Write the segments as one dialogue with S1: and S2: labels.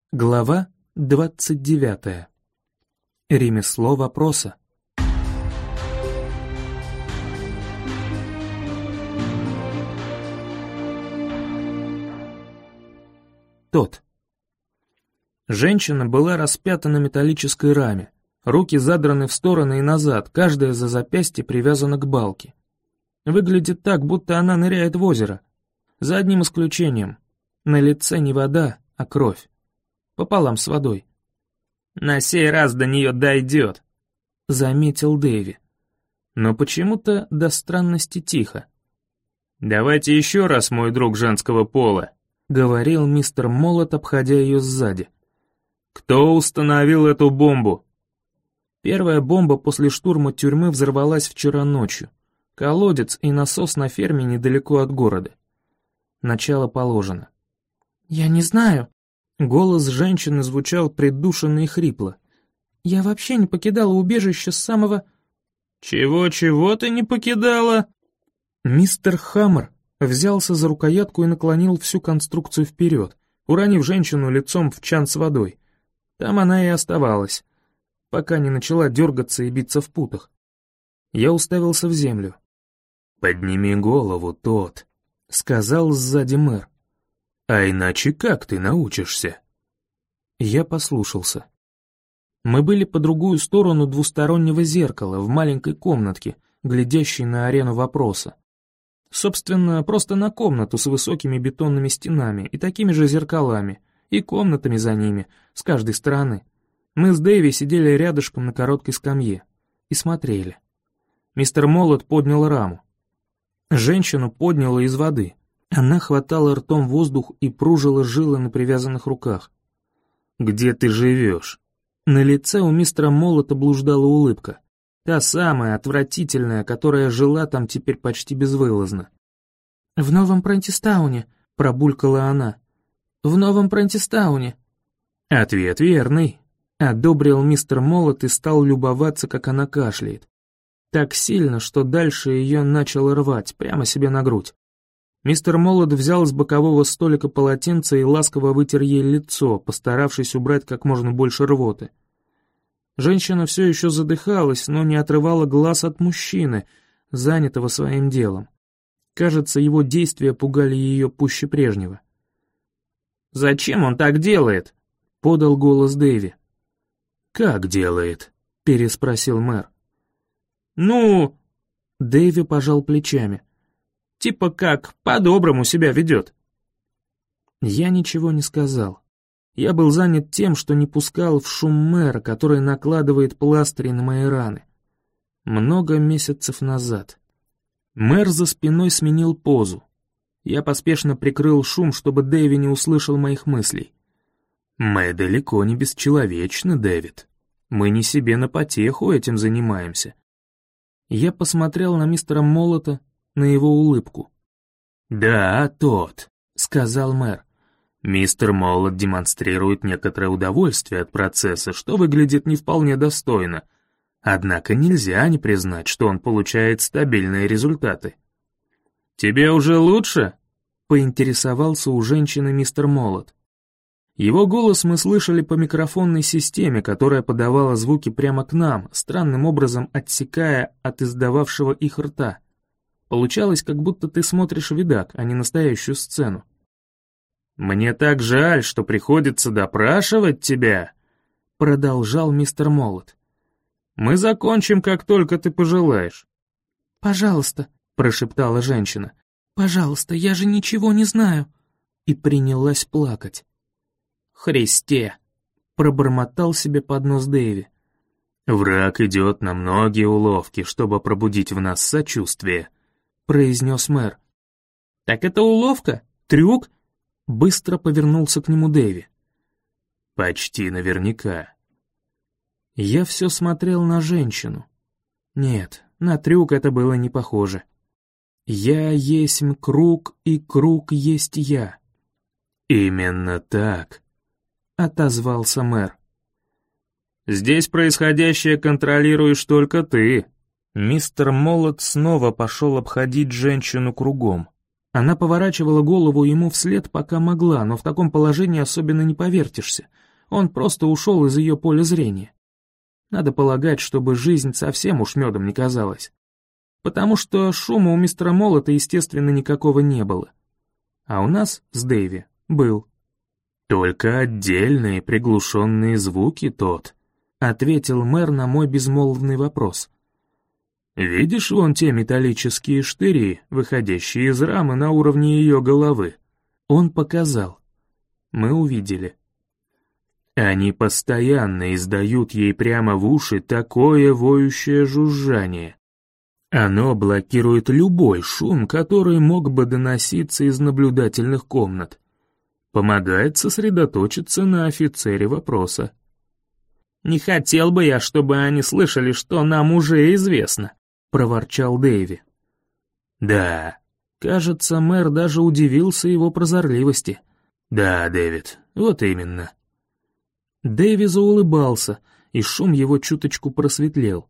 S1: Глава 29. Ремесло вопроса. Тот. Женщина была распята на металлической раме, руки задраны в стороны и назад, каждая за запястье привязана к балке. Выглядит так, будто она ныряет в озеро. За одним исключением. На лице не вода, а кровь. Пополам с водой. «На сей раз до нее дойдет», — заметил Дэви. Но почему-то до странности тихо. «Давайте еще раз, мой друг женского пола», — говорил мистер Молот, обходя ее сзади. «Кто установил эту бомбу?» Первая бомба после штурма тюрьмы взорвалась вчера ночью. Колодец и насос на ферме недалеко от города. Начало положено. «Я не знаю». Голос женщины звучал придушенно и хрипло. «Я вообще не покидала убежище с самого...» «Чего-чего ты не покидала?» Мистер Хаммер взялся за рукоятку и наклонил всю конструкцию вперед, уронив женщину лицом в чан с водой. Там она и оставалась, пока не начала дергаться и биться в путах. Я уставился в землю. «Подними голову, тот», — сказал сзади мэр. «А иначе как ты научишься?» Я послушался. Мы были по другую сторону двустороннего зеркала, в маленькой комнатке, глядящей на арену вопроса. Собственно, просто на комнату с высокими бетонными стенами и такими же зеркалами, и комнатами за ними, с каждой стороны. Мы с Дэви сидели рядышком на короткой скамье и смотрели. Мистер Молот поднял раму. Женщину подняло из воды. Она хватала ртом воздух и пружила жилы на привязанных руках. «Где ты живешь?» На лице у мистера Молота блуждала улыбка. Та самая, отвратительная, которая жила там теперь почти безвылазно. «В Новом Прентистауне», — пробулькала она. «В Новом Прентистауне». «Ответ верный», — одобрил мистер Молот и стал любоваться, как она кашляет. Так сильно, что дальше ее начало рвать, прямо себе на грудь. Мистер Молот взял с бокового столика полотенце и ласково вытер ей лицо, постаравшись убрать как можно больше рвоты. Женщина все еще задыхалась, но не отрывала глаз от мужчины, занятого своим делом. Кажется, его действия пугали ее пуще прежнего. «Зачем он так делает?» — подал голос Дэви. «Как делает?» — переспросил мэр. «Ну...» — Дэви пожал плечами. «Типа как, по-доброму себя ведет». Я ничего не сказал. Я был занят тем, что не пускал в шум мэра, который накладывает пластыри на мои раны. Много месяцев назад. Мэр за спиной сменил позу. Я поспешно прикрыл шум, чтобы Дэви не услышал моих мыслей. «Мы далеко не бесчеловечны, Дэвид. Мы не себе на потеху этим занимаемся». Я посмотрел на мистера Молота, на его улыбку. «Да, тот», — сказал мэр. «Мистер Молот демонстрирует некоторое удовольствие от процесса, что выглядит не вполне достойно. Однако нельзя не признать, что он получает стабильные результаты». «Тебе уже лучше?» — поинтересовался у женщины мистер Молот. Его голос мы слышали по микрофонной системе, которая подавала звуки прямо к нам, странным образом отсекая от издававшего их рта. Получалось, как будто ты смотришь видак, а не настоящую сцену. «Мне так жаль, что приходится допрашивать тебя», — продолжал мистер Молот. «Мы закончим, как только ты пожелаешь».
S2: «Пожалуйста», — прошептала женщина. «Пожалуйста, я же ничего не знаю».
S1: И принялась плакать. «Христе!» — пробормотал себе под нос Дэви. «Враг идет на многие уловки, чтобы пробудить в нас сочувствие», — произнес мэр. «Так это уловка? Трюк?» — быстро повернулся к нему Дэви. «Почти наверняка». Я все смотрел на женщину. Нет, на трюк это было не похоже. «Я есмь круг, и круг есть я». «Именно так», — отозвался мэр. «Здесь происходящее контролируешь только ты». Мистер Молот снова пошел обходить женщину кругом. Она поворачивала голову ему вслед, пока могла, но в таком положении особенно не повертишься. Он просто ушел из ее поля зрения. Надо полагать, чтобы жизнь совсем уж медом не казалась. Потому что шума у мистера Молота, естественно, никакого не было. А у нас с Дэйви был. «Только отдельные приглушенные звуки, тот», — ответил мэр на мой безмолвный вопрос. «Видишь вон те металлические штыри, выходящие из рамы на уровне ее головы?» Он показал. Мы увидели. Они постоянно издают ей прямо в уши такое воющее жужжание. Оно блокирует любой шум, который мог бы доноситься из наблюдательных комнат. Помогает сосредоточиться на офицере вопроса. «Не хотел бы я, чтобы они слышали, что нам уже известно», — проворчал Дэйви. «Да». Кажется, мэр даже удивился его прозорливости. «Да, Дэвид, вот именно». Дэйви заулыбался, и шум его чуточку просветлел.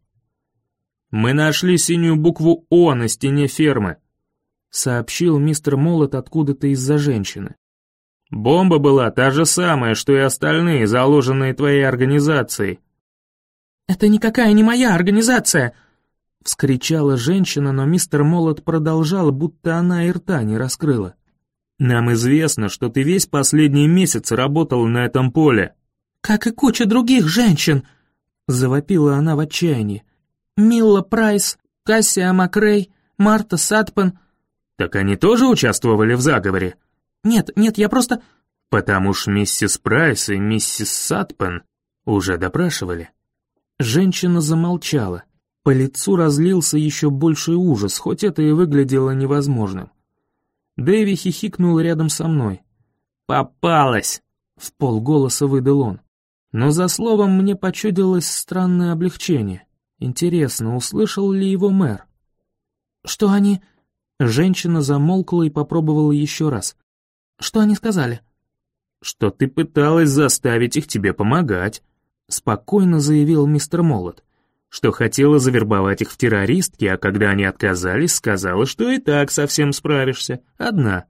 S1: «Мы нашли синюю букву «О» на стене фермы», — сообщил мистер Молот откуда-то из-за женщины. «Бомба была та же самая, что и остальные, заложенные твоей организацией».
S2: «Это никакая не моя организация!»
S1: — вскричала женщина, но мистер Молот продолжал, будто она и рта не раскрыла. «Нам известно, что ты весь последний месяц работал на этом поле».
S2: «Как и куча других женщин!» — завопила она в отчаянии. «Милла Прайс, Кассия Макрей, Марта Сатпен».
S1: «Так они тоже участвовали в заговоре?»
S2: «Нет, я просто...»
S1: «Потому что миссис Прайс и миссис Сатпен уже допрашивали». Женщина замолчала. По лицу разлился еще больший ужас, хоть это и выглядело невозможным. Дэйви хихикнул рядом со мной. «Попалась!» — вполголоса выдал он. Но за словом мне почудилось странное облегчение. Интересно, услышал ли его мэр?
S2: «Что они...»
S1: Женщина замолкла и попробовала еще раз.
S2: «Что они сказали?»
S1: «Что ты пыталась заставить их тебе помогать», — спокойно заявил мистер Молот. «Что хотела завербовать их в террористки, а когда они отказались, сказала, что и так совсем справишься, одна».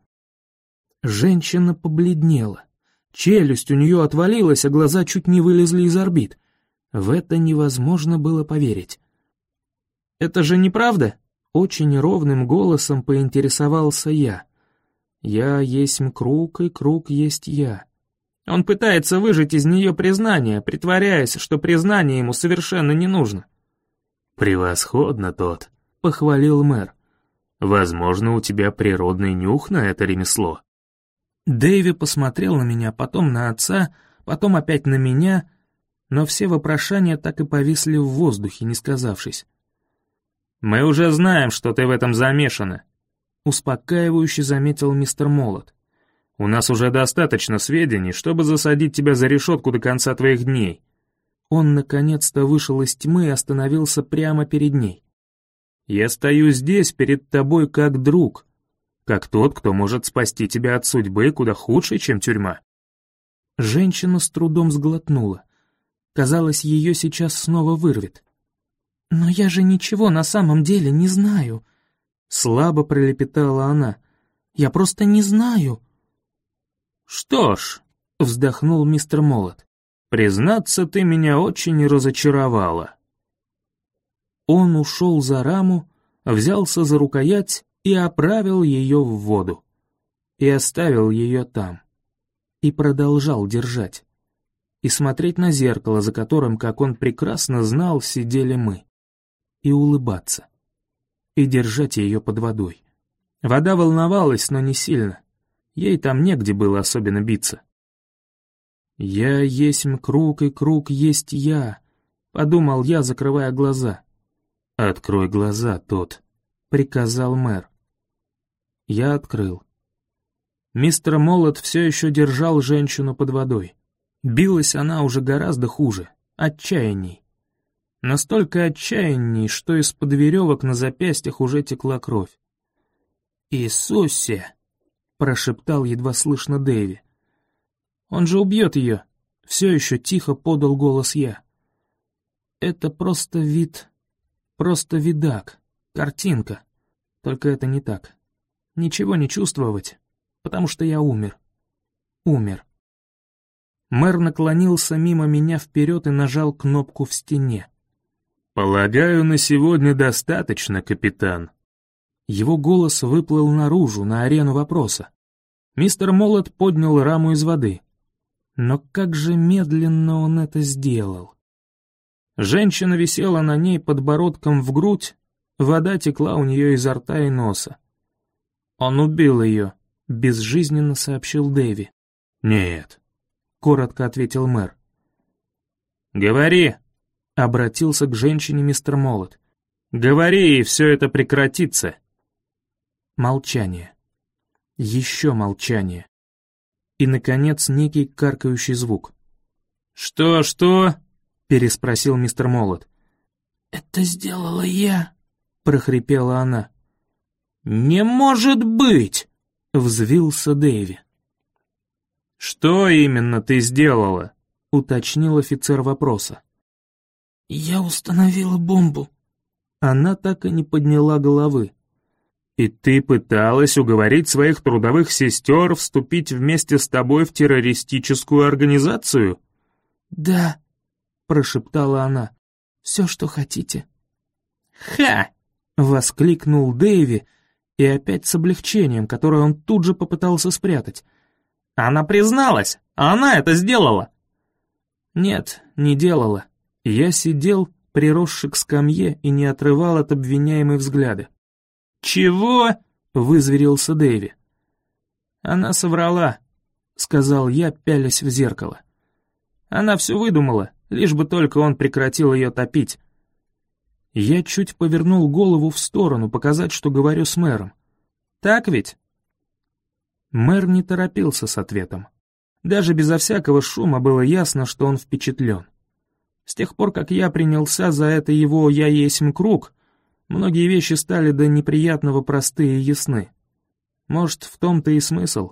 S1: Женщина побледнела. Челюсть у нее отвалилась, а глаза чуть не вылезли из орбит. В это невозможно было поверить. «Это же неправда?» — очень ровным голосом поинтересовался я. «Я есмь круг, и круг есть я». Он пытается выжать из нее признание, притворяясь, что признание ему совершенно не нужно. «Превосходно, тот», — похвалил мэр. «Возможно, у тебя природный нюх на это ремесло». Дэйви посмотрел на меня, потом на отца, потом опять на меня, но все вопрошания так и повисли в воздухе, не сказавшись. «Мы уже знаем, что ты в этом замешана», — успокаивающе заметил мистер Молот. «У нас уже достаточно сведений, чтобы засадить тебя за решетку до конца твоих дней». Он наконец-то вышел из тьмы и остановился прямо перед ней. «Я стою здесь перед тобой как друг, как тот, кто может спасти тебя от судьбы куда худшей, чем тюрьма». Женщина с трудом сглотнула. Казалось, ее сейчас снова вырвет.
S2: «Но я же ничего на самом деле не знаю»,
S1: — слабо пролепетала она.
S2: «Я просто не знаю».
S1: «Что ж», — вздохнул мистер Молот, — «признаться, ты меня очень разочаровала». Он ушел за раму, взялся за рукоять и оправил ее в воду. И оставил ее там. И продолжал держать. И смотреть на зеркало, за которым, как он прекрасно знал, сидели мы. И улыбаться. И держать ее под водой. Вода волновалась, но не сильно. Ей там негде было особенно биться. «Я есмь круг, и круг есть я», — подумал я, закрывая глаза. «Открой глаза, тот», — приказал мэр. Я открыл. Мистер Молот все еще держал женщину под водой. Билась она уже гораздо хуже, отчаянней. Настолько отчаянней, что из-под веревок на запястьях уже текла кровь. «Иисусе!» — прошептал едва слышно Дэйви. «Он же убьет ее!» — все еще тихо подал голос я. «Это просто вид... просто видак, картинка. Только это не так. ничего не чувствовать, потому что я умер. Умер. Мэр наклонился мимо меня вперед и нажал кнопку в стене.
S3: «Полагаю, на сегодня достаточно, капитан».
S1: Его голос выплыл наружу, на арену вопроса. Мистер Молот поднял раму из воды. Но как же медленно он это сделал. Женщина висела на ней подбородком в грудь, вода текла у нее изо рта и носа. «Он убил ее», — безжизненно сообщил Дэви.
S3: «Нет»,
S1: — коротко ответил мэр.
S3: «Говори»,
S1: — обратился к женщине мистер Молот.
S3: «Говори, и все это прекратится».
S1: Молчание. Еще молчание. И, наконец, некий каркающий звук.
S3: «Что?»
S1: — переспросил мистер Молот.
S2: «Это сделала я»,
S1: — прохрипела она.
S2: «Не может быть!»
S1: — взвился Дэви.
S3: «Что именно ты сделала?»
S1: — уточнил офицер вопроса.
S2: «Я установила бомбу».
S1: Она так и не подняла головы.
S3: «И ты пыталась уговорить своих трудовых сестер вступить вместе с тобой в террористическую организацию?»
S2: «Да»,
S1: — прошептала она.
S2: «Все, что хотите».
S1: «Ха!» — воскликнул Дэви, и опять с облегчением, которое он тут же попытался спрятать.
S2: «Она призналась! Она это сделала!»
S1: «Нет, не делала. Я сидел, приросший к скамье, и не отрывал от обвиняемой взгляда».
S2: «Чего?»
S1: — вызверился Дэви. «Она соврала», — сказал я, пялясь в зеркало. «Она все выдумала, лишь бы только он прекратил ее топить». Я чуть повернул голову в сторону, показать, что говорю с мэром. «Так ведь?» Мэр не торопился с ответом. Даже безо всякого шума было ясно, что он впечатлен. С тех пор, как я принялся за это его «я есмь круг», многие вещи стали до неприятного простые и ясны. Может, в том-то и смысл?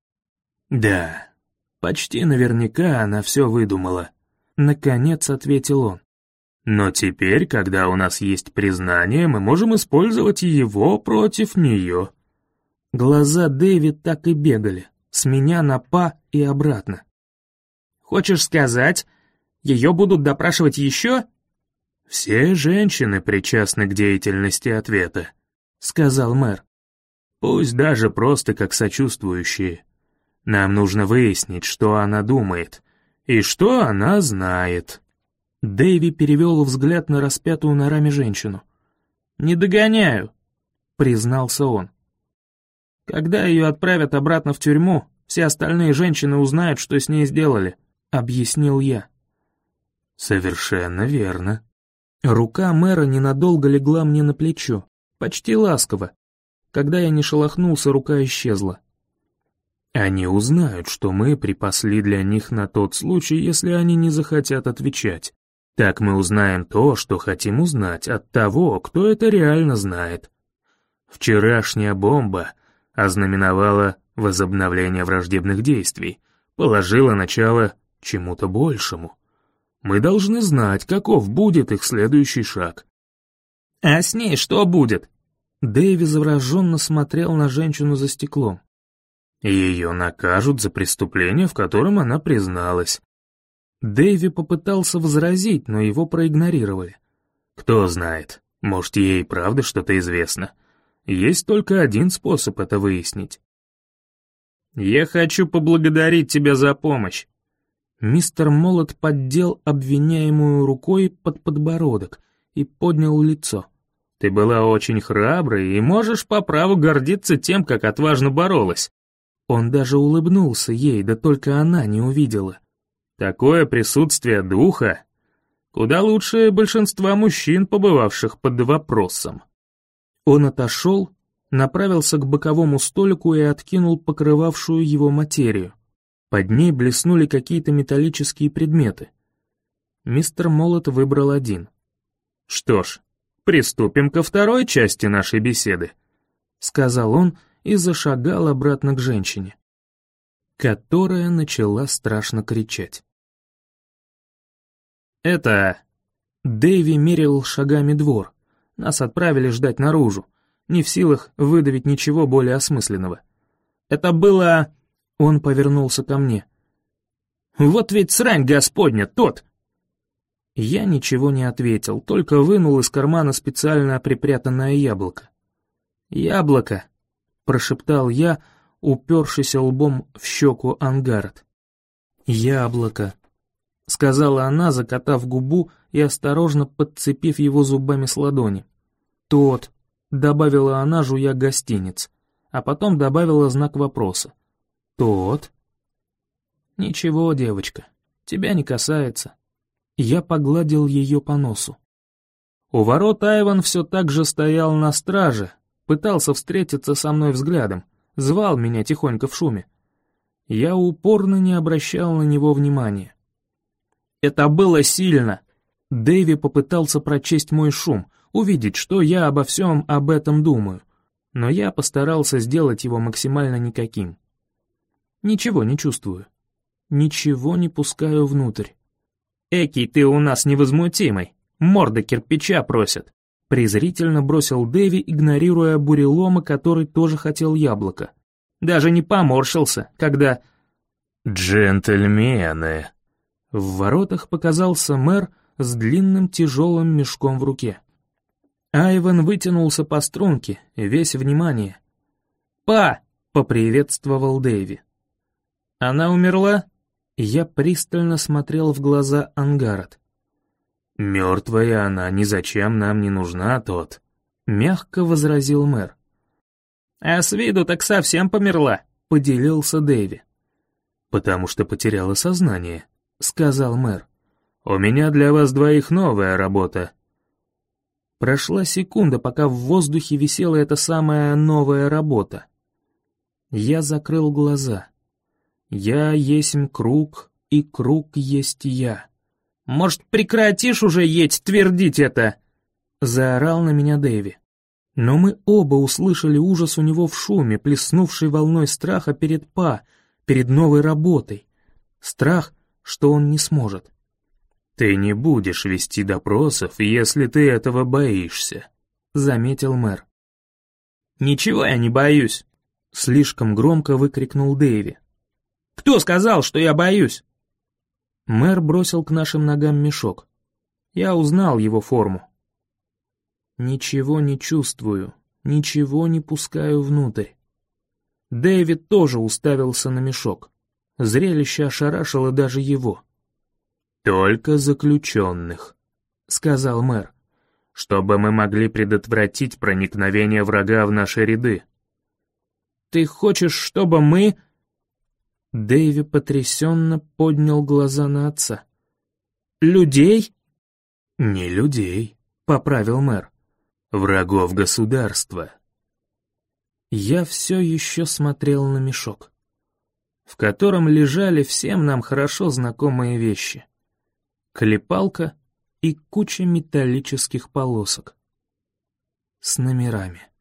S3: «Да, почти наверняка она все выдумала»,
S1: — наконец ответил он.
S3: «Но теперь, когда у нас есть признание, мы можем использовать его против нее».
S1: Глаза Дэви так и бегали, с меня на Па и обратно.
S2: «Хочешь сказать, ее будут допрашивать еще?»
S3: «Все женщины причастны к деятельности ответа», — сказал мэр. «Пусть даже просто как сочувствующие. Нам нужно выяснить, что она думает, и что она знает».
S1: Дэви перевел взгляд на распятую на раме женщину.
S2: «Не догоняю»,
S1: — признался он. «Когда ее отправят обратно в тюрьму, все остальные женщины узнают, что с ней сделали», — объяснил я.
S3: «Совершенно верно».
S1: Рука мэра ненадолго легла мне на плечо, почти ласково. Когда я не шелохнулся, рука исчезла.
S3: «Они узнают, что мы припасли для них на тот случай, если они не захотят отвечать. Так мы узнаем то, что хотим узнать от того, кто это реально знает. Вчерашняя бомба ознаменовала возобновление враждебных действий, положила начало чему-то большему. Мы должны знать, каков будет их следующий шаг».
S2: «А с ней что будет?»
S1: Дэви завороженно смотрел на женщину за стеклом.
S3: «Ее накажут за преступление, в котором она призналась».
S1: Дэви попытался возразить, но его проигнорировали.
S3: «Кто знает, может, ей правда что-то известно. Есть только один способ это выяснить».
S2: «Я хочу поблагодарить тебя за помощь».
S1: Мистер Молот поддел обвиняемую рукой под подбородок и поднял лицо.
S2: «Ты была очень храброй и можешь по праву гордиться тем, как отважно боролась».
S1: Он даже улыбнулся ей, да только она не увидела.
S2: «Такое присутствие духа куда лучше большинства мужчин, побывавших под вопросом».
S1: Он отошел, направился к боковому столику и откинул покрывавшую его материю. Под ней блеснули какие-то металлические предметы. Мистер Молот выбрал один.
S2: «Что ж, приступим ко второй части нашей беседы»,
S1: — сказал он и зашагал обратно к женщине, которая начала страшно кричать.
S2: «Это...»
S1: Дэви мерил шагами двор. Нас отправили ждать наружу. не в силах выдавить ничего более осмысленного. «Это было...» Он повернулся ко мне. «Вот ведь срань господня, тот!» Я ничего не ответил, только вынул из кармана специально припрятанное яблоко. «Яблоко!» — прошептал я, упершийся лбом в щеку Ангарет. «Яблоко!» — сказала она, закатав губу и осторожно подцепив его зубами с ладони. «Тот!» — добавила она, жуя гостиниц, а потом добавила знак вопроса. «Тот?» «Ничего, девочка, тебя не касается». Я погладил ее по носу. У ворот Айван все так же стоял на страже, пытался встретиться со мной взглядом, звал меня тихонько в шуме. Я упорно не обращал на него внимания. «Это было сильно!» Дэви попытался прочесть мой шум, увидеть, что я обо всем об этом думаю, но я постарался сделать его максимально никаким. Ничего не чувствую. Ничего не пускаю внутрь. «Экий, ты у нас невозмутимый, морда кирпича просит», презрительно бросил Дэви, игнорируя бурелома, который тоже хотел яблоко. Даже не поморщился, когда...
S3: «Джентльмены!»
S1: В воротах показался мэр с длинным тяжелым мешком в руке. Айван вытянулся по струнке, весь внимание. «Па!» — поприветствовал Дэви. «Она умерла?» Я пристально смотрел в глаза Ангарет.
S3: «Мертвая она ни зачем нам не нужна, тот»,
S1: — мягко возразил мэр. «А с виду так совсем померла», — поделился Дэви.
S3: «Потому что потеряла сознание»,
S1: — сказал мэр.
S3: «У меня для вас двоих новая работа».
S1: Прошла секунда, пока в воздухе висела эта самая новая работа. Я закрыл глаза. Я есмь круг, и круг есть я. «Может, прекратишь уже твердить это?» — заорал на меня Дэви. Но мы оба услышали ужас у него в шуме, плеснувший волной страха перед перед новой работой. Страх, что он не сможет.
S3: «Ты не будешь вести допросов, если ты этого боишься»,
S1: — заметил мэр. «Ничего я не боюсь», — слишком громко выкрикнул Дэви. «Кто сказал, что я боюсь?» Мэр бросил к нашим ногам мешок. Я узнал его форму. Ничего не чувствую, ничего не пускаю внутрь. Дэвид тоже уставился на мешок. Зрелище ошарашило даже его.
S3: «Только заключенных»,
S1: — сказал мэр.
S3: «чтобы мы могли предотвратить проникновение врага в наши ряды».
S1: «Ты хочешь, чтобы мы...» Дэви потрясенно поднял глаза на отца. «Людей?»
S3: «Не людей»,
S1: — поправил мэр.
S3: «Врагов государства».
S1: Я все еще смотрел на мешок, в котором лежали всем нам хорошо знакомые вещи. Клепалка и куча металлических полосок с номерами.